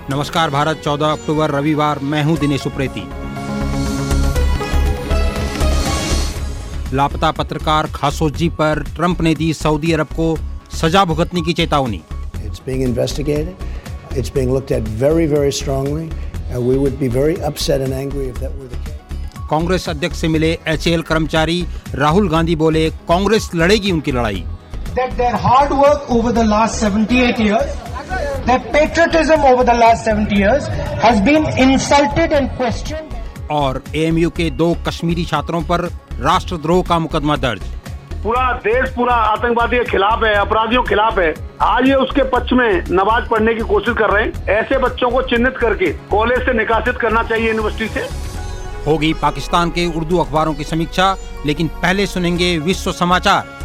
नमस्कार भारत, 14 अक्टूबर रविवार। मैं हूं दिनेश उप्रेती। लापता पत्रकार खाशोगी पर ट्रंप ने दी सऊदी अरब को सजा भुगतने की चेतावनी। It's being investigated. It's being looked at very, very strongly, and we would be very upset and angry if that were the case. Congress अध्यक्ष से मिले HAL कर्मचारी राहुल गांधी बोले, कांग्रेस लड़ेगी उनकी लड़ाई। That their hard work over the last 78 years, their patriotism over the last 70 years has been insulted and questioned. और AMU के 2 कश्मीरी छात्रों पर राष्ट्रद्रोह का मुकदमा दर्ज। पूरा देश पूरा आतंकवादी के खिलाफ है, अपराधियों के खिलाफ है। आज ये उसके पक्ष में नमाज पढ़ने की कोशिश कर रहे हैं। ऐसे बच्चों को चिन्हित करके कॉलेज से निकासित करना चाहिए, यूनिवर्सिटी से। होगी पाकिस्तान के उर्दू अखबारों की समीक्षा, लेकिन पहले सुनेंगे विश्व समाचार।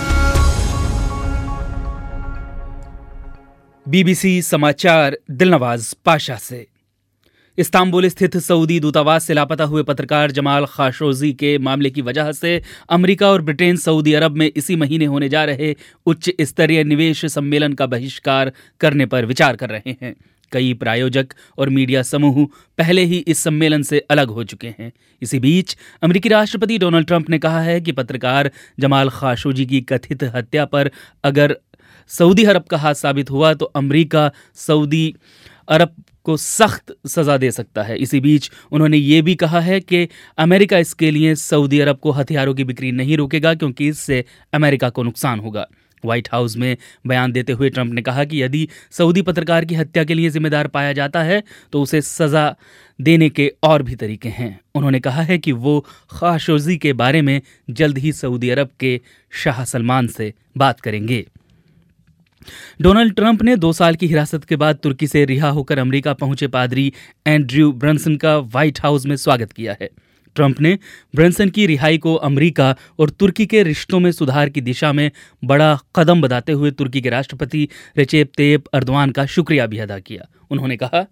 BBC समाचार दिलनवाज पाशा से। इस्तांबुल स्थित सऊदी दूतावास से लापता हुए पत्रकार जमाल खाशोगी के मामले की वजह से अमेरिका और ब्रिटेन सऊदी अरब में इसी महीने होने जा रहे उच्च स्तरीय निवेश सम्मेलन का बहिष्कार करने पर विचार कर रहे हैं। कई प्रायोजक और मीडिया समूह पहले ही इस सम्मेलन से अलग हो चुके हैं। इसी बीच अमेरिकी राष्ट्रपति डोनाल्ड ट्रंप ने कहा है कि पत्रकार जमाल खाशोगी की कथित हत्या पर अगर सऊदी अरब का हाथ साबित हुआ तो अमेरिका सऊदी अरब को सख्त सजा दे सकता है। इसी बीच उन्होंने ये भी कहा है कि अमेरिका इसके लिए सऊदी अरब को हथियारों की बिक्री नहीं रोकेगा, क्योंकि इससे अमेरिका को नुकसान होगा। व्हाइट हाउस में बयान देते हुए ट्रंप ने कहा कि यदि सऊदी पत्रकार की हत्या के लिए जिम्मेदार पाया जाता है तो उसे सजा देने के और भी तरीके हैं। उन्होंने कहा है कि वो खाशोगी के बारे में जल्द ही सऊदी अरब के शाह सलमान से बात करेंगे। डोनाल्ड ट्रंप ने 2 साल की हिरासत के बाद तुर्की से रिहा होकर अमेरिका पहुंचे पादरी एंड्रयू ब्रंसन का व्हाइट हाउस में स्वागत किया है। ट्रंप ने ब्रंसन की रिहाई को अमेरिका और तुर्की के रिश्तों में सुधार की दिशा में बड़ा कदम बताते हुए तुर्की के राष्ट्रपति रेसेप तय्यिप एर्दोआन का शुक्रिया भी अदा किया। उन्होंने कहा,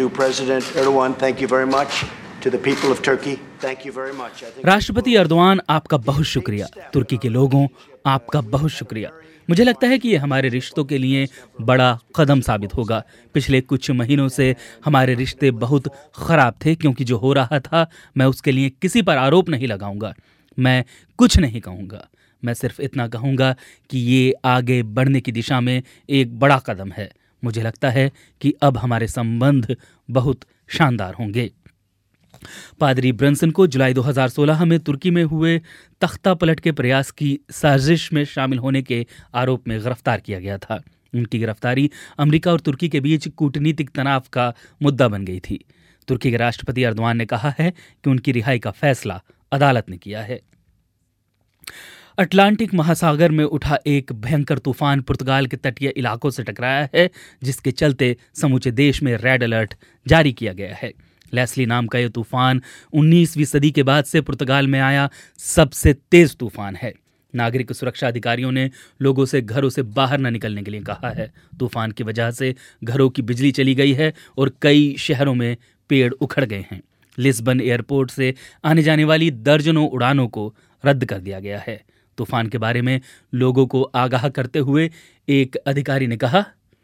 राष्ट्रपति एर्दोआन, आपका बहुत शुक्रिया। तुर्की के लोगों, आपका बहुत शुक्रिया। मुझे लगता है कि ये हमारे रिश्तों के लिए बड़ा कदम साबित होगा। पिछले कुछ महीनों से हमारे रिश्ते बहुत ख़राब थे, क्योंकि जो हो रहा था मैं उसके लिए किसी पर आरोप नहीं लगाऊंगा। मैं कुछ नहीं कहूँगा। मैं सिर्फ इतना कहूँगा कि ये आगे बढ़ने की दिशा में एक बड़ा कदम है। मुझे लगता है कि अब हमारे संबंध बहुत शानदार होंगे। पादरी ब्रंसन को जुलाई 2016 में तुर्की में हुए तख्ता पलट के प्रयास की साजिश में शामिल होने के आरोप में गिरफ्तार किया गया था। उनकी गिरफ्तारी अमेरिका और तुर्की के बीच कूटनीतिक तनाव का मुद्दा बन गई थी। तुर्की के राष्ट्रपति एर्दोआन ने कहा है कि उनकी रिहाई का फैसला अदालत ने किया है। अटलांटिक महासागर में उठा एक भयंकर तूफान पुर्तगाल के तटीय इलाकों से टकराया है, जिसके चलते समूचे देश में रेड अलर्ट जारी किया गया है। लेस्ली नाम का यह तूफान 19वीं सदी के बाद से पुर्तगाल में आया सबसे तेज तूफान है। नागरिक सुरक्षा अधिकारियों ने लोगों से घरों से बाहर न निकलने के लिए कहा है। तूफान की वजह से घरों की बिजली चली गई है और कई शहरों में पेड़ उखड़ गए हैं। लिस्बन एयरपोर्ट से आने जाने वाली दर्जनों उड़ानों को रद्द कर दिया गया है। तूफान के बारे में लोगों को आगाह करते हुए एक अधिकारी ने कहा,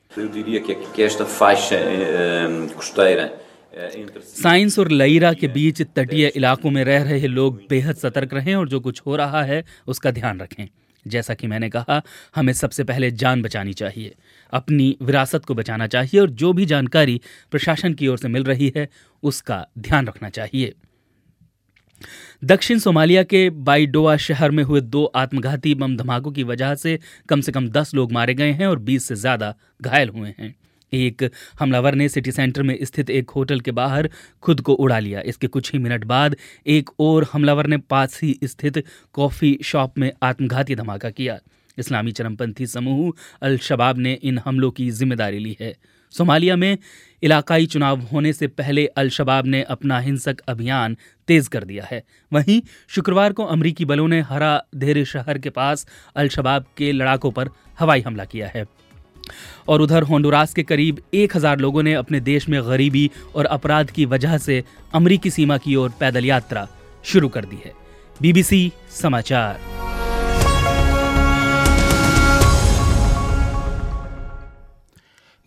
साइंस और लईरा के बीच तटीय इलाकों में रह रहे लोग बेहद सतर्क रहें और जो कुछ हो रहा है उसका ध्यान रखें। जैसा कि मैंने कहा, हमें सबसे पहले जान बचानी चाहिए, अपनी विरासत को बचाना चाहिए और जो भी जानकारी प्रशासन की ओर से मिल रही है उसका ध्यान रखना चाहिए। दक्षिण सोमालिया के बाइडोआ शहर में हुए 2 आत्मघाती बम धमाकों की वजह से कम 10 लोग मारे गए हैं और 20 से ज्यादा घायल हुए हैं। एक हमलावर ने सिटी सेंटर में स्थित एक होटल के बाहर खुद को उड़ा लिया। इसके कुछ ही मिनट बाद एक और हमलावर ने पास ही स्थित कॉफी शॉप में आत्मघाती धमाका किया। इस्लामी चरमपंथी समूह अल शबाब ने इन हमलों की जिम्मेदारी ली है। सोमालिया में इलाकाई चुनाव होने से पहले अल शबाब ने अपना हिंसक अभियान तेज कर दिया है। वहीं शुक्रवार को अमरीकी बलों ने हरा धेर शहर के पास अल शबाब के लड़ाकों पर हवाई हमला किया है। और उधर होंडुरास के करीब 1000 लोगों ने अपने देश में गरीबी और अपराध की वजह से अमरीकी सीमा की ओर पैदल यात्रा शुरू कर दी है। BBC समाचार।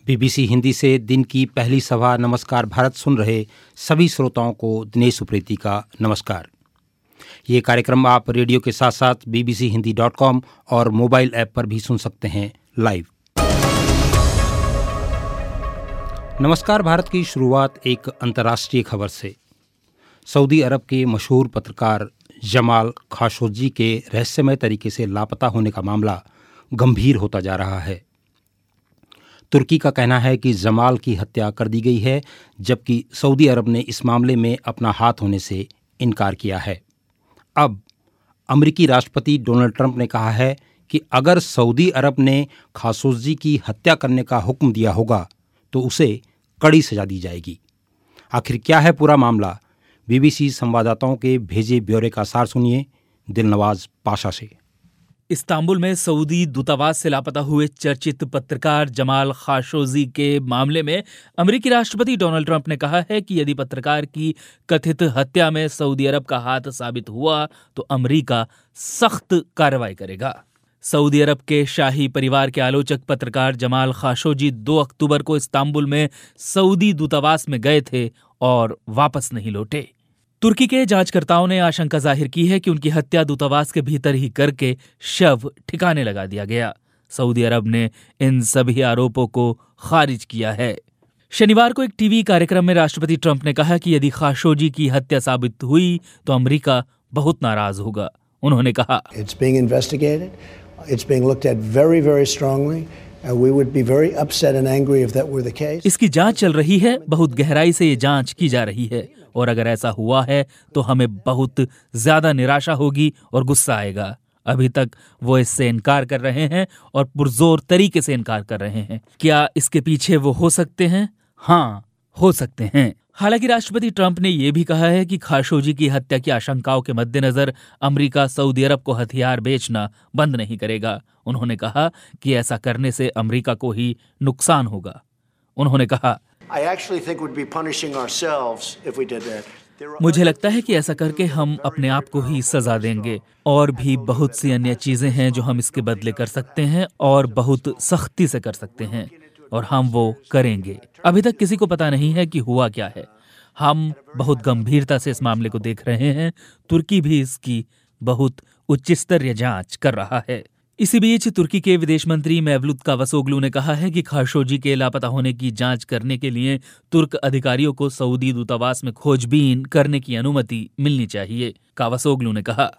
बीबीसी हिंदी से दिन की पहली सभा नमस्कार भारत सुन रहे सभी श्रोताओं को दिनेश उप्रेती का नमस्कार। ये कार्यक्रम आप रेडियो के साथ साथ bbchiindi.com और मोबाइल ऐप पर भी सुन सकते हैं लाइव। नमस्कार भारत की शुरुआत एक अंतर्राष्ट्रीय खबर से। सऊदी अरब के मशहूर पत्रकार जमाल खाशोगी के रहस्यमय तरीके से लापता होने का मामला गंभीर होता जा रहा है। तुर्की का कहना है कि जमाल की हत्या कर दी गई है, जबकि सऊदी अरब ने इस मामले में अपना हाथ होने से इनकार किया है। अब अमेरिकी राष्ट्रपति डोनाल्ड ट्रंप ने कहा है कि अगर सऊदी अरब ने खाशोगी की हत्या करने का हुक्म दिया होगा तो उसे कड़ी सजा दी जाएगी। आखिर क्या है पूरा मामला? बीबीसी संवाददाताओं के भेजे ब्यौरे का सार सुनिए दिलनवाज पाशा से। इस्तांबुल में सऊदी दूतावास से लापता हुए चर्चित पत्रकार जमाल खाशोगी के मामले में अमेरिकी राष्ट्रपति डोनाल्ड ट्रंप ने कहा है कि यदि पत्रकार की कथित हत्या में सऊदी अरब का हाथ साबित हुआ तो अमेरिका सख्त कार्रवाई करेगा। सऊदी अरब के शाही परिवार के आलोचक पत्रकार जमाल खाशोगी 2 अक्टूबर को इस्तांबुल में सऊदी दूतावास में गए थे और वापस नहीं लौटे। तुर्की के जांचकर्ताओं ने आशंका जाहिर की है कि उनकी हत्या दूतावास के भीतर ही करके शव ठिकाने लगा दिया गया। सऊदी अरब ने इन सभी आरोपों को खारिज किया है। शनिवार को एक टीवी कार्यक्रम में राष्ट्रपति ट्रंप ने कहा कि यदि खाशोगी की हत्या साबित हुई तो अमेरिका बहुत नाराज होगा। उन्होंने कहा, It's being investigated. It's being looked at very, very strongly. We would be very upset and angry if that were the case. इसकी जांच चल रही है, बहुत गहराई से ये जांच की जा रही है और अगर ऐसा हुआ है तो हमें बहुत ज्यादा निराशा होगी और गुस्सा आएगा। अभी तक वो इससे इनकार कर रहे हैं और पुरजोर तरीके से इनकार कर रहे हैं। क्या इसके पीछे वो हो सकते हैं? हाँ, हो सकते हैं। हालांकि राष्ट्रपति ट्रंप ने यह भी कहा है कि खाशोगी की हत्या की आशंकाओं के मद्देनजर अमेरिका सऊदी अरब को हथियार बेचना बंद नहीं करेगा। उन्होंने कहा कि ऐसा करने से अमेरिका को ही नुकसान होगा। उन्होंने कहा, मुझे लगता है कि ऐसा करके हम अपने आप को ही सजा देंगे और भी बहुत सी अन्य चीजें हैं जो हम इसके बदले कर सकते हैं और बहुत सख्ती से कर सकते हैं और हम वो करेंगे। अभी तक किसी को पता नहीं है कि हुआ क्या है। हम बहुत गंभीरता से इस मामले को देख रहे हैं। तुर्की भी इसकी बहुत उच्च स्तरीय जांच कर रहा है। इसी बीच तुर्की के विदेश मंत्री मेवलूत कावासोग्लू ने कहा है कि खाशोगी के लापता होने की जांच करने के लिए तुर्क अधिकारियों को सऊदी दूतावास में खोजबीन करने की अनुमति मिलनी चाहिए। कावासोग्लू ने कहा,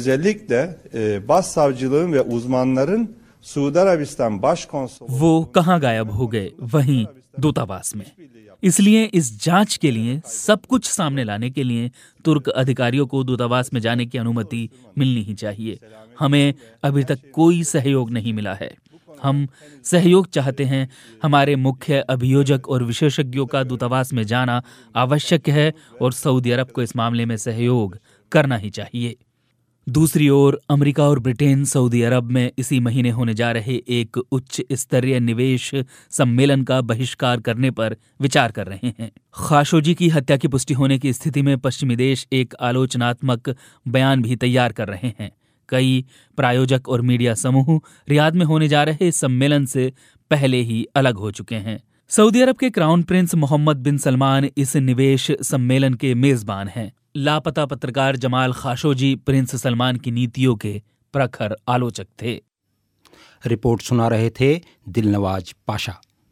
वो कहाँ गायब हो गए? वहीं दूतावास में। इसलिए इस जांच के लिए सब कुछ सामने लाने के लिए तुर्क अधिकारियों को दूतावास में जाने की अनुमति मिलनी ही चाहिए। हमें अभी तक कोई सहयोग नहीं मिला है। हम सहयोग चाहते हैं। हमारे मुख्य अभियोजक और विशेषज्ञों का दूतावास में जाना आवश्यक है और सऊदी अरब को इस मामले में सहयोग करना ही चाहिए। दूसरी ओर अमेरिका और ब्रिटेन सऊदी अरब में इसी महीने होने जा रहे एक उच्च स्तरीय निवेश सम्मेलन का बहिष्कार करने पर विचार कर रहे हैं। खाशोगी की हत्या की पुष्टि होने की स्थिति में पश्चिमी देश एक आलोचनात्मक बयान भी तैयार कर रहे हैं। कई प्रायोजक और मीडिया समूह रियाद में होने जा रहे सम्मेलन से पहले ही अलग हो चुके हैं। सऊदी अरब के crown prince Mohammed bin Salman इस निवेश सम्मेलन के मेजबान हैं। लापता पत्रकार जमाल खाशोगी प्रिंस सलमान की नीतियों के प्रखर आलोचक थे। रिपोर्ट सुना रहे थे दिलनवाज पाशा।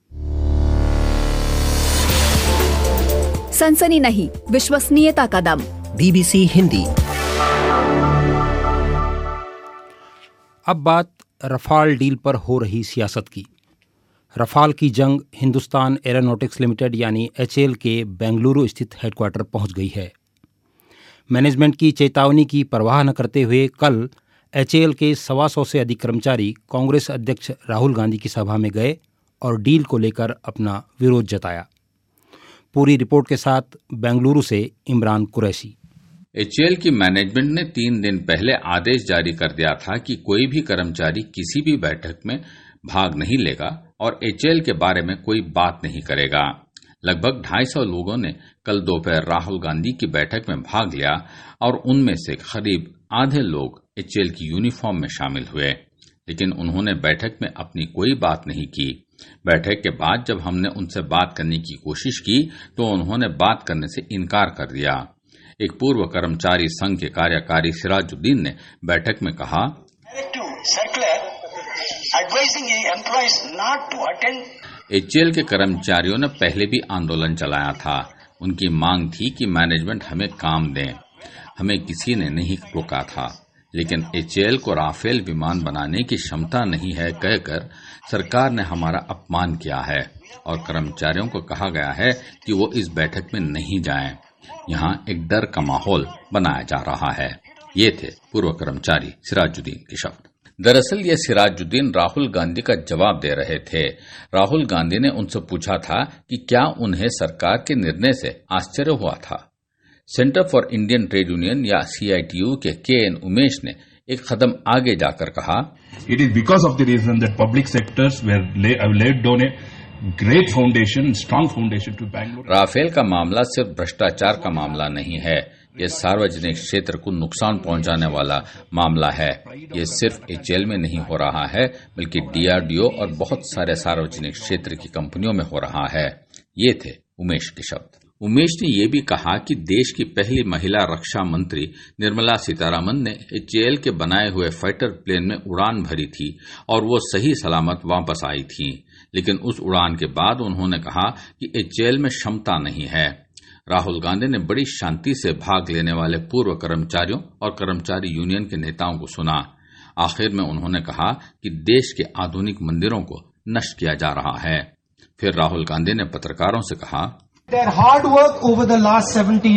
सनसनी नहीं, विश्वसनीयता का दम। बीबीसी हिंदी। अब बात रफाल डील पर हो रही सियासत की। रफाल की जंग हिंदुस्तान एरोनॉटिक्स लिमिटेड यानी HAL के बेंगलुरु स्थित हेडक्वार्टर पहुंच गई है। मैनेजमेंट की चेतावनी की परवाह न करते हुए कल HAL के 125 से अधिक कर्मचारी कांग्रेस अध्यक्ष राहुल गांधी की सभा में गए और डील को लेकर अपना विरोध जताया। पूरी रिपोर्ट के साथ बेंगलुरु से इमरान कुरैशी। HAL की मैनेजमेंट ने 3 दिन पहले आदेश जारी कर दिया था कि कोई भी कर्मचारी किसी भी बैठक में भाग नहीं लेगा और HAL के बारे में कोई बात नहीं करेगा। लगभग 250 लोगों ने कल दोपहर राहुल गांधी की बैठक में भाग लिया और उनमें से करीब आधे लोग HAL की यूनिफॉर्म में शामिल हुए, लेकिन उन्होंने बैठक में अपनी कोई बात नहीं की। बैठक के बाद जब हमने उनसे बात करने की कोशिश की तो उन्होंने बात करने से इनकार कर दिया। एक पूर्व कर्मचारी संघ के कार्यकारी सिराजुद्दीन ने बैठक में कहा, एचएएल के कर्मचारियों ने पहले भी आंदोलन चलाया था। उनकी मांग थी कि मैनेजमेंट हमें काम दें। हमें किसी ने नहीं रोका था, लेकिन एचएएल को राफेल विमान बनाने की क्षमता नहीं है कहकर सरकार ने हमारा अपमान किया है और कर्मचारियों को कहा गया है कि वो इस बैठक में नहीं जाएं। यहाँ एक डर का माहौल बनाया जा रहा है। ये थे पूर्व कर्मचारी सिराजुद्दीन के शब्द। दरअसल ये सिराजुद्दीन राहुल गांधी का जवाब दे रहे थे। राहुल गांधी ने उनसे पूछा था कि क्या उन्हें सरकार के निर्णय से आश्चर्य हुआ था। Centre for Indian trade union या CITU के KN उमेश ने एक कदम आगे जाकर कहा, it is because of the reason that public sectors were laid down a great foundation, strong foundation to Bangalore. Rafale का मामला सिर्फ भ्रष्टाचार का मामला नहीं है, ये सार्वजनिक क्षेत्र को नुकसान पहुंचाने वाला मामला है। ये सिर्फ एचएएल में नहीं हो रहा है, बल्कि DRDO और बहुत सारे सार्वजनिक क्षेत्र की कंपनियों में हो रहा है। ये थे उमेश के शब्द। उमेश ने यह भी कहा कि देश की पहली महिला रक्षा मंत्री निर्मला सीतारामन ने एचएएल के बनाए हुए फाइटर प्लेन में उड़ान भरी थी और वो सही सलामत वापस आई थी, लेकिन उस उड़ान के बाद उन्होंने कहा कि एचएएल में क्षमता नहीं है। राहुल गांधी ने बड़ी शांति से भाग लेने वाले पूर्व कर्मचारियों और कर्मचारी यूनियन के नेताओं को सुना। आखिर में उन्होंने कहा कि देश के आधुनिक मंदिरों को नष्ट किया जा रहा है। फिर राहुल गांधी ने पत्रकारों से कहा, Their hard work over the last 78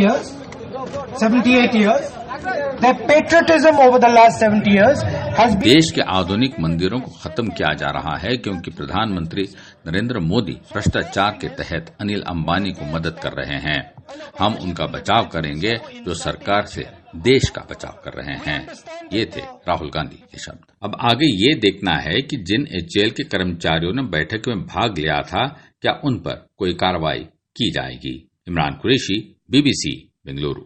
years, their patriotism over the last 70 years has been... देश के आधुनिक मंदिरों को खत्म किया जा रहा है क्योंकि प्रधानमंत्री नरेंद्र मोदी भ्रष्टाचार के तहत अनिल अंबानी को मदद कर रहे हैं। हम उनका बचाव करेंगे जो सरकार से देश का बचाव कर रहे हैं। ये थे राहुल गांधी के शब्द। अब आगे ये देखना है कि जिन एचएएल के कर्मचारियों ने बैठक में भाग लिया था, क्या उन पर कोई कार्रवाई की जाएगी। इमरान कुरैशी, BBC, बेंगलुरु।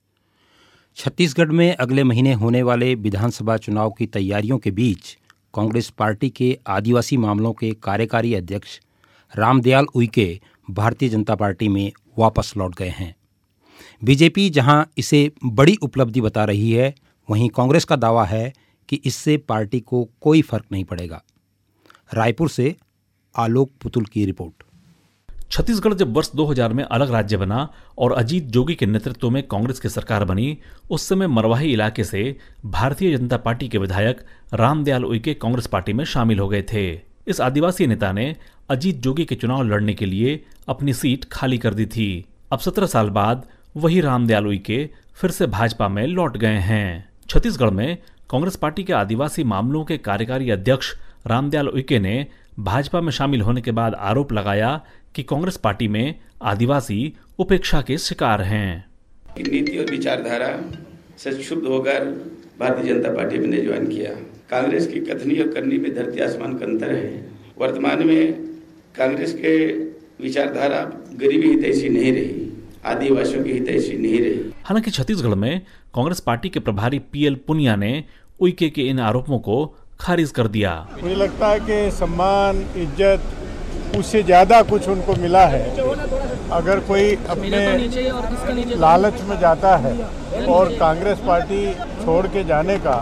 छत्तीसगढ़ में अगले महीने होने वाले विधानसभा चुनाव की तैयारियों के बीच कांग्रेस पार्टी के आदिवासी मामलों के कार्यकारी अध्यक्ष रामदयाल उइके भारतीय जनता पार्टी में वापस लौट गए हैं। बीजेपी जहां इसे बड़ी उपलब्धि बता रही है, वहीं कांग्रेस का दावा है कि इससे पार्टी को कोई फर्क नहीं पड़ेगा। रायपुर से आलोक पुतुल की रिपोर्ट। छत्तीसगढ़ जब वर्ष 2000 में अलग राज्य बना और अजीत जोगी के नेतृत्व में कांग्रेस की सरकार बनी, उस समय मरवाही इलाके से भारतीय जनता पार्टी के विधायक रामदयाल उइके कांग्रेस पार्टी में शामिल हो गए थे। इस आदिवासी नेता ने अजीत जोगी के चुनाव लड़ने के लिए अपनी सीट खाली कर दी थी। अब 17 साल बाद वही रामदयाल उइके फिर से भाजपा में लौट गए हैं। छत्तीसगढ़ में कांग्रेस पार्टी के आदिवासी मामलों के कार्यकारी अध्यक्ष रामदयाल उइके ने भाजपा में शामिल होने के बाद आरोप लगाया कि कांग्रेस पार्टी में आदिवासी उपेक्षा के शिकार हैं। नीति और विचारधारा से क्षुब्ध होकर भारतीय जनता पार्टी में ज्वाइन किया। कांग्रेस की कथनी और करनी में धरती आसमान का अंतर है। वर्तमान में कांग्रेस के विचारधारा गरीबी हितैषी नहीं रही, आदिवासियों की हितैषी नहीं रही। हालांकि छत्तीसगढ़ में कांग्रेस पार्टी के प्रभारी PL पुनिया ने उइके के इन आरोपों को खारिज कर दिया। मुझे लगता है कि सम्मान, इज्जत उससे ज्यादा कुछ उनको मिला है। अगर कोई अपने लालच में जाता है और कांग्रेस पार्टी छोड़ के जाने का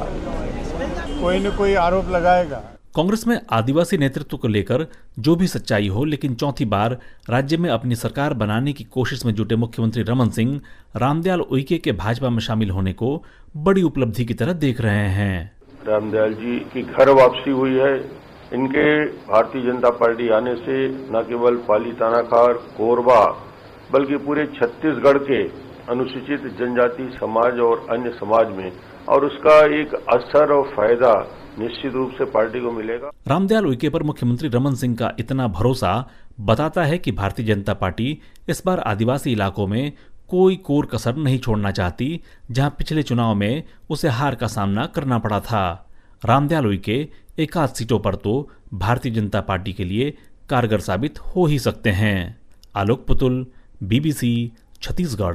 कोई न कोई आरोप लगाएगा। कांग्रेस में आदिवासी नेतृत्व को लेकर जो भी सच्चाई हो, लेकिन चौथी बार राज्य में अपनी सरकार बनाने की कोशिश में जुटे मुख्यमंत्री रमन सिंह रामदयाल उइके के भाजपा में शामिल होने को बड़ी उपलब्धि की तरह देख रहे हैं। रामदयाल जी की घर वापसी हुई है। इनके भारतीय जनता पार्टी आने से न केवल पाली तानाखार, कोरबा, बल्कि पूरे छत्तीसगढ़ के अनुसूचित जनजाति समाज और अन्य समाज में और उसका एक असर और फायदा निश्चित रूप से पार्टी को मिलेगा। रामदयाल उइके पर मुख्यमंत्री रमन सिंह का इतना भरोसा बताता है कि भारतीय जनता पार्टी इस बार आदिवासी इलाकों में कोई कोर कसर नहीं छोड़ना चाहती, जहां पिछले चुनाव में उसे हार का सामना करना पड़ा था। रामदयाल उइके एकाध सीटों पर तो भारतीय जनता पार्टी के लिए कारगर साबित हो ही सकते हैं। आलोक पुतुल, BBC, छत्तीसगढ़।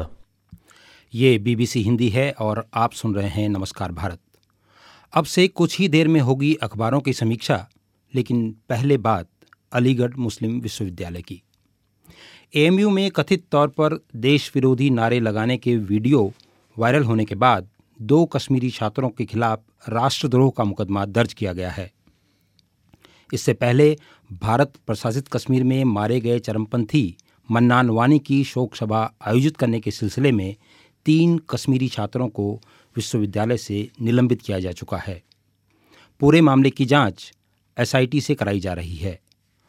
ये BBC हिंदी है और आप सुन रहे हैं नमस्कार भारत। अब से कुछ ही देर में होगी अखबारों की समीक्षा, लेकिन पहले बात अलीगढ़ मुस्लिम विश्वविद्यालय की। एएमयू में कथित तौर पर देश विरोधी नारे लगाने के वीडियो वायरल होने के बाद 2 कश्मीरी छात्रों के खिलाफ राष्ट्रद्रोह का मुकदमा दर्ज किया गया है। इससे पहले भारत प्रशासित कश्मीर में मारे गए चरमपंथी मन्नान वानी की शोक सभा आयोजित करने के सिलसिले में 3 कश्मीरी छात्रों को विश्वविद्यालय से निलंबित किया जा चुका है। पूरे मामले की जांच एसआईटी से कराई जा रही है।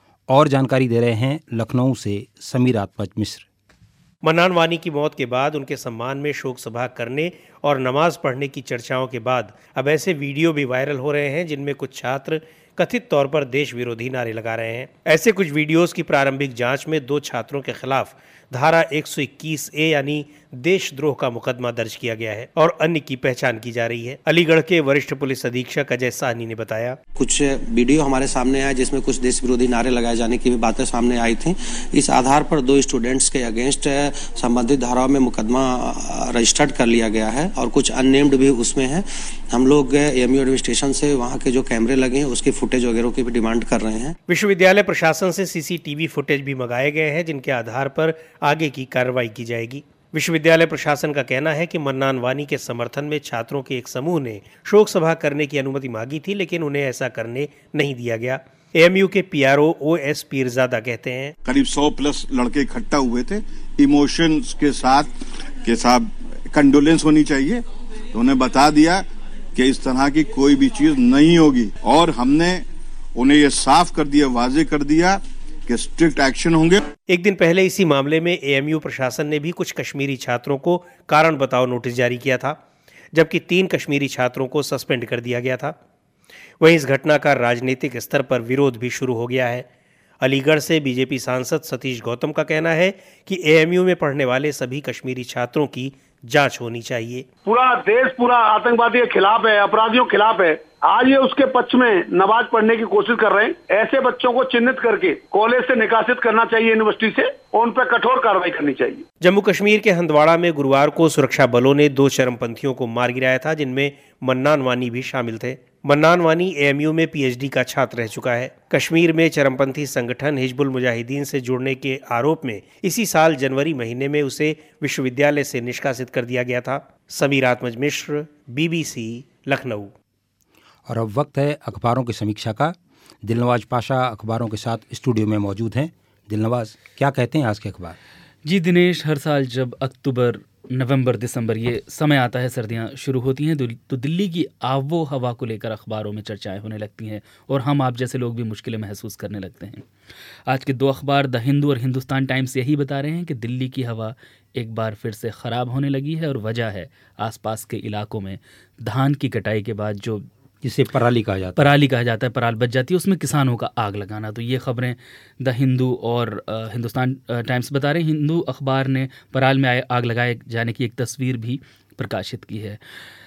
और जानकारी दे रहे हैं लखनऊ से समीर आत्मज मिश्र। मन्नान वानी की मौत के बाद उनके सम्मान में शोक सभा करने और नमाज पढ़ने की चर्चाओं के बाद अब ऐसे वीडियो भी वायरल हो रहे हैं जिनमें कुछ छात्र कथित तौर पर देश विरोधी नारे लगा रहे हैं। ऐसे कुछ वीडियोस की प्रारंभिक जांच में 2 छात्रों के खिलाफ धारा 121A यानी देशद्रोह का मुकदमा दर्ज किया गया है और अन्य की पहचान की जा रही है। अलीगढ़ के वरिष्ठ पुलिस अधीक्षक अजय साहनी ने बताया, कुछ वीडियो हमारे सामने आया जिसमें कुछ देश विरोधी नारे लगाए जाने की भी बातें सामने आई थी। इस आधार पर 2 स्टूडेंट्स के अगेंस्ट संबंधित धाराओं में मुकदमा रजिस्टर्ड कर लिया गया है और कुछ अननेम्ड भी उसमें है। हम लोग एएमयू एडमिनिस्ट्रेशन से वहाँ के जो कैमरे लगे हैं उसकी फुटेज वगैरह की भी डिमांड कर रहे हैं। विश्वविद्यालय प्रशासन से सीसीटीवी फुटेज भी मंगाए गए हैं जिनके आधार पर आगे की कार्रवाई की जाएगी। विश्वविद्यालय प्रशासन का कहना है कि मन्नान वानी के समर्थन में छात्रों के एक समूह ने शोक सभा करने की अनुमति मांगी थी, लेकिन उन्हें ऐसा करने नहीं दिया गया। एएमयू के पीआरओ ओएस पीरजादा कहते हैं, करीब 100+ लड़के इकट्ठा हुए थे इमोशंस के साथ कि साहब कंडोलेंस होनी चाहिए, तो उन्हें बता दिया कि इस तरह की कोई भी चीज नहीं होगी और हमने उन्हें ये साफ कर दिया, वाजे कर दिया कि स्ट्रिक्ट एक्शन होंगे। एक दिन पहले इसी मामले में एएमयू प्रशासन ने भी कुछ कश्मीरी छात्रों को कारण बताओ नोटिस जारी किया था, जबकि 3 कश्मीरी छात्रों को सस्पेंड कर दिया गया था। वहीं इस घटना का राजनीतिक स्तर पर विरोध भी शुरू हो गया है। अलीगढ़ से बीजेपी सांसद सतीश गौतम का कहना है कि एएमयू में पढ़ने वाले सभी कश्मीरी छात्रों की जांच होनी चाहिए। पूरा देश पूरा आतंकवादी के खिलाफ है, अपराधियों के खिलाफ है। आज ये उसके पक्ष में नमाज पढ़ने की कोशिश कर रहे हैं। ऐसे बच्चों को चिन्हित करके कॉलेज से निकासित करना चाहिए, यूनिवर्सिटी से, और उन पर कठोर कार्रवाई करनी चाहिए। जम्मू कश्मीर के हंदवाड़ा में गुरुवार को सुरक्षा बलों ने 2 चरमपंथियों को मार गिराया था, जिनमें मन्नान वानी भी शामिल थे। मन्नान वानी एएमयू में पीएचडी का छात्र रह चुका है। कश्मीर में चरमपंथी संगठन हिजबुल मुजाहिदीन से जुड़ने के आरोप में इसी साल जनवरी महीने में उसे विश्वविद्यालय से निष्कासित कर दिया गया था। समीर आत्मज मिश्र, बीबीसी, लखनऊ। और अब वक्त है अखबारों की समीक्षा का। दिलनवाज पाशा अखबारों के साथ स्टूडियो में मौजूद हैं। दिलनवाज, क्या कहते हैं आज के अखबार? जी दिनेश, हर साल जब अक्टूबर, नवंबर, दिसंबर ये समय आता है, सर्दियां शुरू होती हैं, तो दिल्ली की आबो हवा को लेकर अखबारों में चर्चाएं होने लगती हैं और हम आप जैसे लोग भी मुश्किलें महसूस करने लगते हैं। आज के 2 अखबार द हिंदू और हिंदुस्तान टाइम्स यही बता रहे हैं कि दिल्ली की हवा एक बार फिर से ख़राब होने लगी है और वजह है आसपास के इलाकों में धान की कटाई के बाद जो जिसे पराली कहा जाता है, पराल बच जाती है, उसमें किसानों का आग लगाना। तो ये खबरें द हिंदू और हिंदुस्तान टाइम्स बता रहे हैं। हिंदू अखबार ने पराल में आग लगाए जाने की एक तस्वीर भी प्रकाशित की है।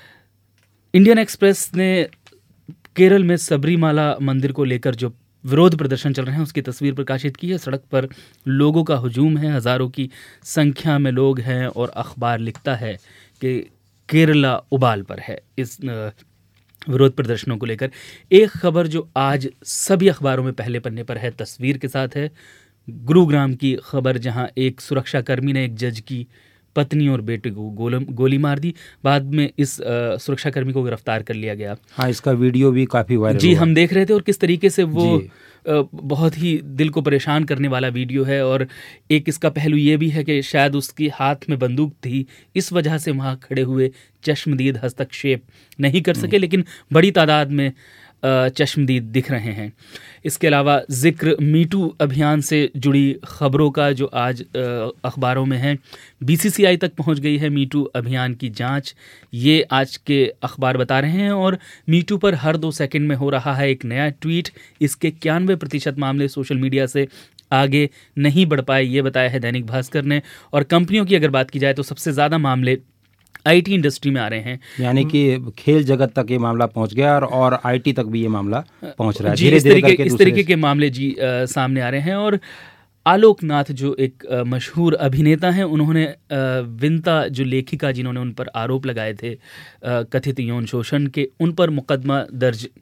इंडियन एक्सप्रेस ने केरल में सबरीमाला मंदिर को लेकर जो विरोध प्रदर्शन चल रहे हैं उसकी तस्वीर प्रकाशित की है। सड़क पर लोगों का हुजूम है, हज़ारों की संख्या में लोग हैं और अखबार लिखता है कि केरला उबाल पर है इस विरोध प्रदर्शनों को लेकर। एक खबर जो आज सभी अखबारों में पहले पन्ने पर है, तस्वीर के साथ है, गुरुग्राम की खबर, जहां एक सुरक्षाकर्मी ने एक जज की पत्नी और बेटे को गोली मार दी। बाद में इस सुरक्षाकर्मी को गिरफ्तार कर लिया गया। हाँ, इसका वीडियो भी काफ़ी वायरल जी, हम देख रहे थे और किस तरीके से वो बहुत ही दिल को परेशान करने वाला वीडियो है। और एक इसका पहलू ये भी है कि शायद उसके हाथ में बंदूक थी, इस वजह से वहाँ खड़े हुए चश्मदीद हस्तक्षेप नहीं कर सके, लेकिन बड़ी तादाद में चश्मदीद दिख रहे हैं। इसके अलावा जिक्र मीटू अभियान से जुड़ी खबरों का जो आज अखबारों में है। बीसीसीआई तक पहुंच गई है मीटू अभियान की जांच, ये आज के अखबार बता रहे हैं। और मीटू पर हर 2 सेकंड में हो रहा है एक नया ट्वीट। इसके 91% मामले सोशल मीडिया से आगे नहीं बढ़ पाए, ये बताया है दैनिक भास्कर ने। और कंपनियों की अगर बात की जाए तो सबसे ज़्यादा मामले आईटी इंडस्ट्री में आ रहे हैं, यानी कि खेल जगत तक ये मामला पहुंच गया और आईटी तक भी ये मामला पहुंच रहा है। जी, इस तरीके के मामले जी सामने आ रहे हैं। और आलोक नाथ जो एक मशहूर अभिनेता हैं, उन्होंने विंता जो लेखिका जिन्होंने उन पर आरोप लगाए थे कथित यौन शोषण के, उन पर मुकदमा दर्ज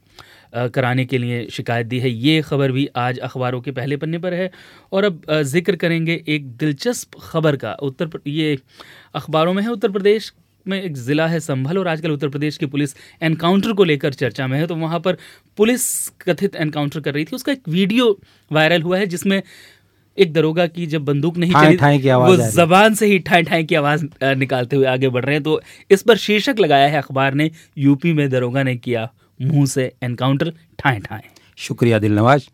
कराने के लिए शिकायत दी है। ये खबर भी आज अखबारों के पहले पन्ने पर है। और अब जिक्र करेंगे एक दिलचस्प खबर का। ये अखबारों में है। उत्तर प्रदेश में एक ज़िला है संभल, और आजकल उत्तर प्रदेश की पुलिस एनकाउंटर को लेकर चर्चा में है। तो वहाँ पर पुलिस कथित एनकाउंटर कर रही थी, उसका एक वीडियो वायरल हुआ है जिसमें एक दरोगा की जब बंदूक नहीं चली वो जबान से ही ठाई ठाई की आवाज़ निकालते हुए आगे बढ़ रहे हैं। तो इस पर शीर्षक लगाया है अखबार ने, यूपी में दरोगा ने किया मुंह से एनकाउंटर ठाई ठाई। शुक्रिया दिलनवाज।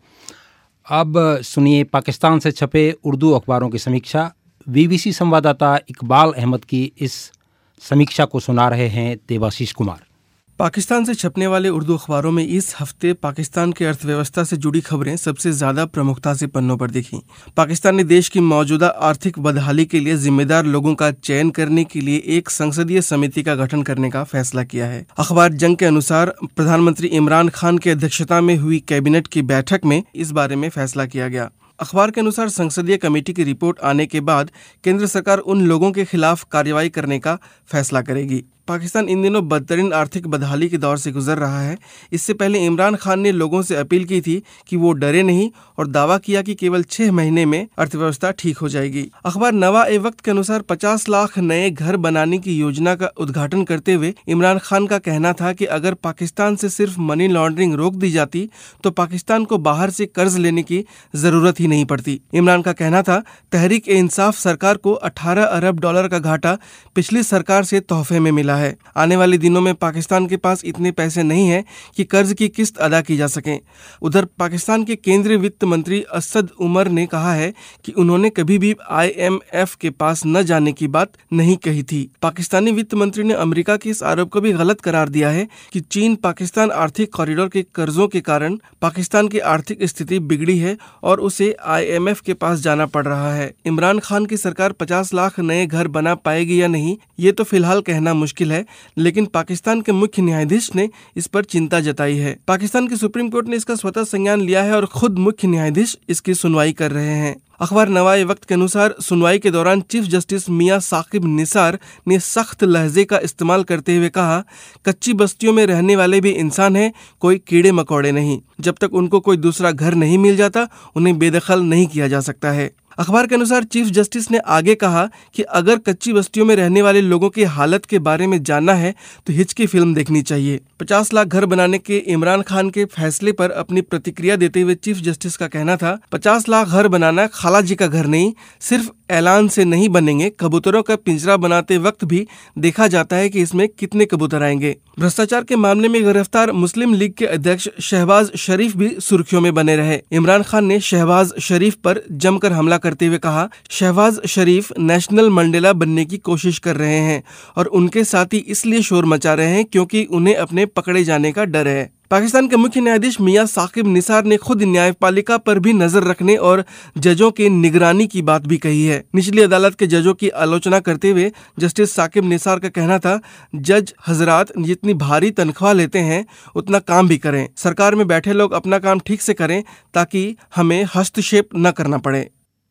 अब सुनिए पाकिस्तान से छपे उर्दू अखबारों की समीक्षा। बीबीसी संवाददाता इकबाल अहमद की इस समीक्षा को सुना रहे हैं देवाशीष कुमार। पाकिस्तान से छपने वाले उर्दू अखबारों में इस हफ्ते पाकिस्तान की अर्थव्यवस्था से जुड़ी खबरें सबसे ज्यादा प्रमुखता से पन्नों पर दिखीं। पाकिस्तान ने देश की मौजूदा आर्थिक बदहाली के लिए जिम्मेदार लोगों का चयन करने के लिए एक संसदीय समिति का गठन करने का फैसला किया है। अखबार जंग के अनुसार प्रधानमंत्री इमरान खान की अध्यक्षता में हुई कैबिनेट की बैठक में इस बारे में फैसला किया गया। अखबार के अनुसार संसदीय कमेटी की रिपोर्ट आने के बाद केंद्र सरकार उन लोगों के खिलाफ कार्रवाई करने का फैसला करेगी। पाकिस्तान इन दिनों बदतरीन आर्थिक बदहाली के दौर से गुजर रहा है। इससे पहले इमरान खान ने लोगों से अपील की थी कि वो डरे नहीं और दावा किया कि केवल 6 महीने में अर्थव्यवस्था ठीक हो जाएगी। अखबार नवा-ए-वक्त के अनुसार 50 लाख नए घर बनाने की योजना का उद्घाटन करते हुए इमरान खान का कहना था कि अगर पाकिस्तान से सिर्फ मनी लॉन्ड्रिंग रोक दी जाती तो पाकिस्तान को बाहर से कर्ज लेने की जरूरत ही नहीं पड़ती। इमरान का कहना था तहरीक-ए-इंसाफ सरकार को $18 अरब का घाटा पिछली सरकार से तोहफे में मिला है। आने वाले दिनों में पाकिस्तान के पास इतने पैसे नहीं हैं कि कर्ज की किस्त अदा की जा सके। उधर पाकिस्तान के केंद्रीय वित्त मंत्री असद उमर ने कहा है कि उन्होंने कभी भी IMF के पास न जाने की बात नहीं कही थी। पाकिस्तानी वित्त मंत्री ने अमेरिका के इस आरोप को भी गलत करार दिया है कि चीन पाकिस्तान आर्थिक कॉरिडोर के कर्जों के कारण पाकिस्तान की आर्थिक स्थिति बिगड़ी है और उसे IMF के पास जाना पड़ रहा है। इमरान खान की सरकार 50 लाख नए घर बना पाएगी या नहीं, ये तो फिलहाल कहना मुश्किल है, लेकिन पाकिस्तान के मुख्य न्यायाधीश ने इस पर चिंता जताई है। पाकिस्तान की सुप्रीम कोर्ट ने इसका स्वतः संज्ञान लिया है और खुद मुख्य न्यायाधीश इसकी सुनवाई कर रहे हैं। अखबार नवा-ए-वक्त के अनुसार सुनवाई के दौरान चीफ जस्टिस मियां साकिब निसार ने सख्त लहजे का इस्तेमाल करते हुए कहा, कच्ची बस्तियों में रहने वाले भी इंसान हैं, कोई कीड़े मकोड़े नहीं। जब तक उनको कोई दूसरा घर नहीं मिल जाता उन्हें बेदखल नहीं किया जा सकता है। अखबार के अनुसार चीफ जस्टिस ने आगे कहा कि अगर कच्ची बस्तियों में रहने वाले लोगों की हालत के बारे में जानना है तो हिच की फिल्म देखनी चाहिए। 50 लाख घर बनाने के इमरान खान के फैसले पर अपनी प्रतिक्रिया देते हुए चीफ जस्टिस का कहना था, 50 लाख घर बनाना खालाजी का घर नहीं, सिर्फ ऐलान से नहीं बनेंगे। कबूतरों का पिंजरा बनाते वक्त भी देखा जाता है कि इसमें कितने कबूतर आएंगे। भ्रष्टाचार के मामले में गिरफ्तार मुस्लिम लीग के अध्यक्ष शहबाज शरीफ भी सुर्खियों में बने रहे। इमरान खान ने शहबाज शरीफ पर जमकर हमला करते हुए कहा, शहबाज शरीफ नेशनल मंडेला बनने की कोशिश कर रहे हैं और उनके साथी इसलिए शोर मचा रहे हैं क्योंकि उन्हें अपने पकड़े जाने का डर है। पाकिस्तान के मुख्य न्यायाधीश मियां साकिब निसार ने खुद न्यायपालिका पर भी नजर रखने और जजों की निगरानी की बात भी कही है। निचली अदालत के जजों की आलोचना करते हुए जस्टिस साकिब निसार का कहना था, जज हजरात जितनी भारी तनख्वाह लेते हैं उतना काम भी करें। सरकार में बैठे लोग अपना काम ठीक से करें ताकि हमें हस्तक्षेप न करना पड़े।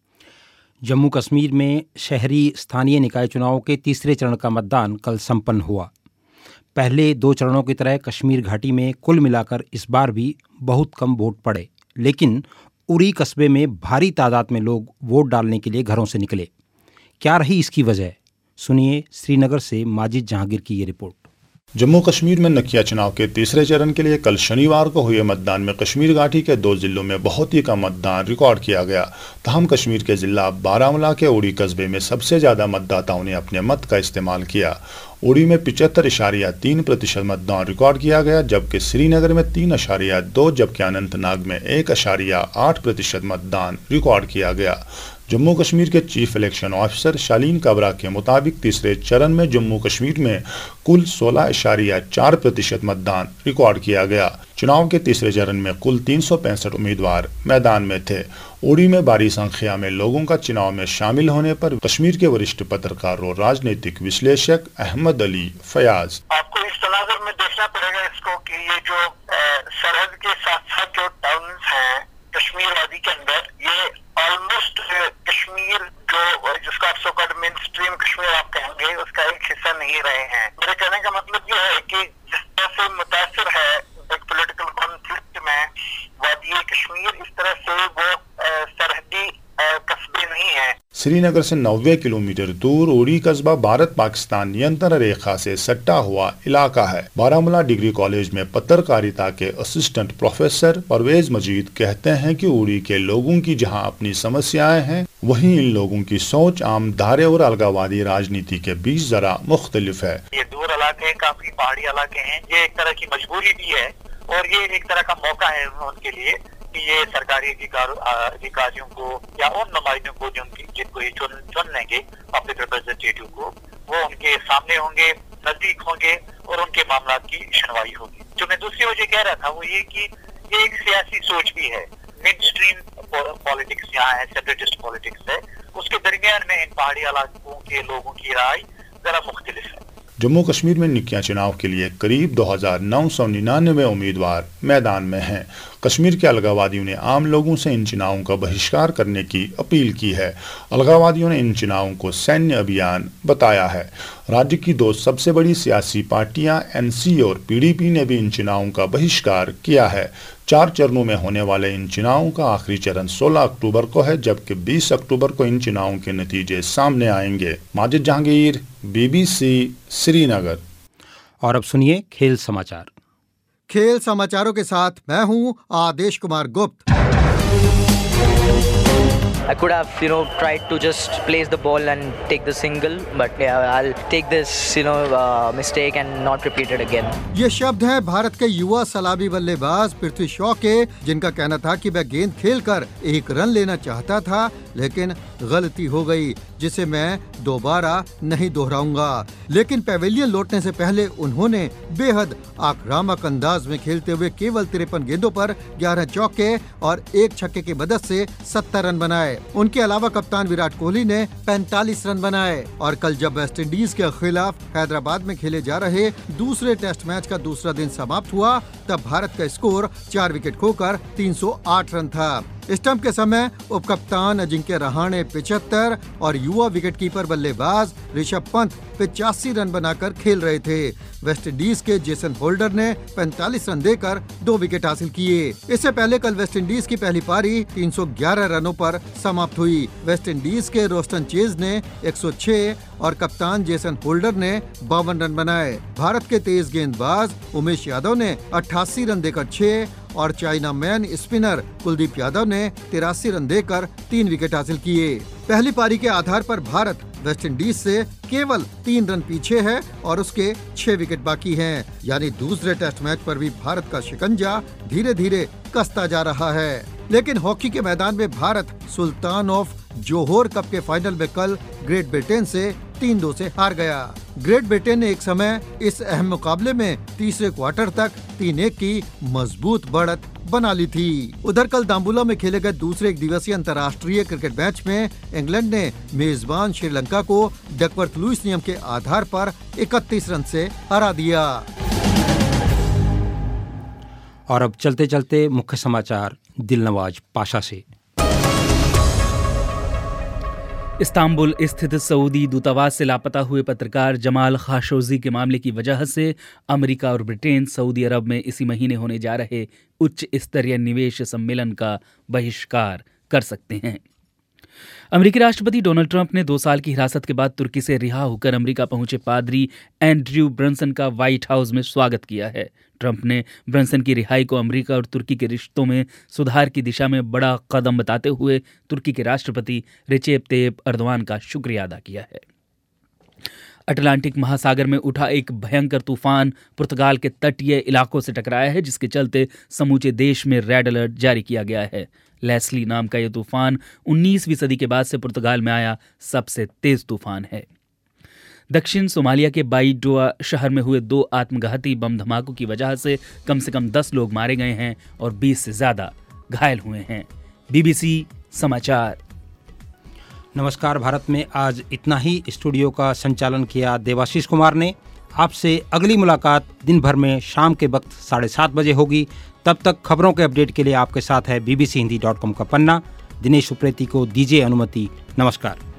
जम्मू कश्मीर में शहरी स्थानीय निकाय चुनाव के तीसरे चरण का मतदान कल संपन्न हुआ। पहले 2 चरणों की तरह कश्मीर घाटी में कुल मिलाकर इस बार भी बहुत कम वोट पड़े, लेकिन उरी कस्बे में भारी तादाद में लोग वोट डालने के लिए घरों से निकले। क्या रही इसकी वजह, सुनिए श्रीनगर से माजिद जहांगीर की ये रिपोर्ट। जम्मू कश्मीर में नकिया चुनाव के तीसरे चरण के लिए कल शनिवार को हुए मतदान में कश्मीर घाटी के 2 जिलों में बहुत ही कम मतदान रिकॉर्ड किया गया। तहम कश्मीर के जिला बारामूला के उड़ी कस्बे में सबसे ज्यादा मतदाताओं ने अपने मत का इस्तेमाल किया। उड़ी में 75.3% मतदान रिकॉर्ड किया गया, जबकि श्रीनगर में 3.2, जबकि अनंतनाग में 1.8% मतदान रिकॉर्ड किया गया। जम्मू कश्मीर के chief election officer Shaleen Kabra के मुताबिक तीसरे चरण में जम्मू कश्मीर में कुल 16.4% मतदान रिकॉर्ड किया गया। चुनाव के तीसरे चरण में कुल 365 उम्मीदवार मैदान में थे। उड़ी में भारी संख्या में लोगों का चुनाव में शामिल होने पर कश्मीर के वरिष्ठ पत्रकार और राजनीतिक विश्लेषक अहमद अली फयाज, आपको इस तनाजुर में देखना पड़ेगा इसको कि ये जो सरहद के साथ जो टाउन हैं कश्मीर वादी के अंदर, ये ऑलमोस्ट कश्मीर जो जिसका आप सोकॉल्ड मेन स्ट्रीम कश्मीर आप कहेंगे उसका एक हिस्सा नहीं रहे हैं। मेरे कहने का मतलब ये है कि जिस तरह से मुतासिर है एक पॉलिटिकल कॉन्फ्लिक्ट श्रीनगर से 90 किलोमीटर दूर उड़ी कस्बा भारत पाकिस्तान नियंत्रण रेखा से सटा हुआ इलाका है। बारामूला डिग्री कॉलेज में पत्रकारिता के असिस्टेंट प्रोफेसर परवेज मजीद कहते हैं कि उड़ी के लोगों की जहां अपनी समस्याएं हैं, वहीं इन लोगों की सोच आम धारे और अलगावादी राजनीति के बीच जरा मुख्तलिफ है। ये दूर इलाके हैं, काफी पहाड़ी इलाके हैं, ये एक तरह की मजबूरी भी है और ये एक तरह का मौका है उनके लिए कि ये सरकारी अधिकारियों को या उन नुमाइंदों को जिनको ये चुन लेंगे पब्लिक रिप्रेजेंटेटिव को, वो उनके सामने होंगे, नजदीक होंगे और उनके मामला की सुनवाई होगी। जो मैं दूसरी वजह कह रहा था वो ये कि ये एक सियासी सोच भी है। मेन स्ट्रीम पॉलिटिक्स यहाँ है, सेपरेटिस्ट पॉलिटिक्स है, उसके दरमियान में इन पहाड़ी इलाकों के लोगों की राय जरा मुख्तलिफ है। जम्मू कश्मीर में निकिया चुनाव के लिए करीब 2999 उम्मीदवार मैदान में हैं। कश्मीर के अलगावादियों ने आम लोगों से इन चुनावों का बहिष्कार करने की अपील की है। अलगावादियों ने इन चुनावों को सैन्य अभियान बताया है। राज्य की दो सबसे बड़ी सियासी पार्टियां एनसी और पीडीपी ने भी इन चुनावों का बहिष्कार किया है। 4 चरणों में होने वाले इन चुनावों का आखिरी चरण 16 अक्टूबर को है, जबकि 20 अक्टूबर को इन चुनावों के नतीजे सामने आएंगे। माजिद जहांगीर, BBC श्रीनगर। और अब सुनिए खेल समाचार। खेल समाचारों के साथ मैं हूं आदेश कुमार गुप्त। I could have, tried to just place the ball and take the single, but I'll take this, mistake and not repeat it again. ये शब्द है भारत के युवा सलामी बल्लेबाज पृथ्वी शॉ के, जिनका कहना था कि वह गेंद खेलकर 1 रन लेना चाहता था, लेकिन गलती हो गई, जिसे मैं दोबारा नहीं दोहराऊंगा। लेकिन पैवेलियन लौटने से पहले उन्होंने बेहद आक्रामक अंदाज में खेलते हुए केवल 53 गेंदों पर 11 चौके और 1 छक्के की मदद से 70 रन बनाए। उनके अलावा कप्तान विराट कोहली ने 45 रन बनाए। और कल जब वेस्टइंडीज के खिलाफ हैदराबाद में खेले जा रहे दूसरे टेस्ट मैच का दूसरा दिन समाप्त हुआ, तब भारत का स्कोर 4 विकेट खोकर 308 रन था। स्टंप के समय उपकप्तान अजिंक्य रहाणे 75 और युवा विकेटकीपर बल्लेबाज ऋषभ पंत 85 रन बनाकर खेल रहे थे। वेस्टइंडीज के जेसन होल्डर ने 45 रन देकर 2 विकेट हासिल किए। इससे पहले कल वेस्टइंडीज की पहली पारी 311 रनों पर समाप्त हुई। वेस्टइंडीज के रोस्टन चेज ने 106 और कप्तान जेसन होल्डर ने 52 रन बनाए। भारत के तेज गेंदबाज उमेश यादव ने 88 रन देकर 6 और chinaman spinner Kuldeep Yadav ने 83 रन देकर 3 विकेट हासिल किए। पहली पारी के आधार पर भारत वेस्टइंडीज से केवल 3 रन पीछे है और उसके 6 विकेट बाकी हैं। यानी दूसरे टेस्ट मैच पर भी भारत का शिकंजा धीरे धीरे कसता जा रहा है। लेकिन हॉकी के मैदान में Bharat sultan of Johor cup के फाइनल में कल ग्रेट ब्रिटेन से 3-2 से हार गया। ग्रेट ब्रिटेन ने एक समय इस अहम मुकाबले में तीसरे क्वार्टर तक 3-1 की मजबूत बढ़त बना ली थी। उधर कल दाम्बुला में खेले गए दूसरे एक दिवसीय अंतर्राष्ट्रीय क्रिकेट मैच में इंग्लैंड ने मेजबान श्रीलंका को डकवर्थ लुईस नियम के आधार पर 31 रन से हरा दिया। और अब चलते चलते मुख्य समाचार दिलनवाज पाशा से। इस्तांबुल स्थित सऊदी दूतावास से लापता हुए पत्रकार जमाल खाशोजी के मामले की वजह से अमेरिका और ब्रिटेन सऊदी अरब में इसी महीने होने जा रहे उच्च स्तरीय निवेश सम्मेलन का बहिष्कार कर सकते हैं। अमेरिकी राष्ट्रपति डोनाल्ड ट्रंप ने 2 साल की हिरासत के बाद तुर्की से रिहा होकर अमेरिका पहुंचे पादरी एंड्रयू ब्रंसन का व्हाइट हाउस में स्वागत किया है। ट्रंप ने ब्रंसन की रिहाई को अमेरिका और तुर्की के रिश्तों में सुधार की दिशा में बड़ा कदम बताते हुए तुर्की के राष्ट्रपति रिसेप तैयप एर्दोआन का शुक्रिया अदा किया है। अटलांटिक महासागर में उठा एक भयंकर तूफान पुर्तगाल के तटीय इलाकों से टकराया है, जिसके चलते समूचे देश में रेड अलर्ट जारी किया गया है। लेस्ली नाम का यह तूफान 19वीं सदी के बाद से पुर्तगाल में आया सबसे तेज तूफान है। दक्षिण सोमालिया के बाइडोआ शहर में हुए 2 आत्मघाती बम धमाकों की वजह से कम 10 लोग मारे गए हैं और 20 से ज्यादा घायल हुए हैं। BBC समाचार। नमस्कार भारत में आज इतना ही। स्टूडियो का संचालन किया देवाशीष कुमार ने। आपसे अगली मुलाकात दिन भर में शाम के वक्त 7:30 बजे होगी। तब तक खबरों के अपडेट के लिए आपके साथ है bbchindi.com का पन्ना। दिनेश उप्रेती को दीजिए अनुमति। नमस्कार।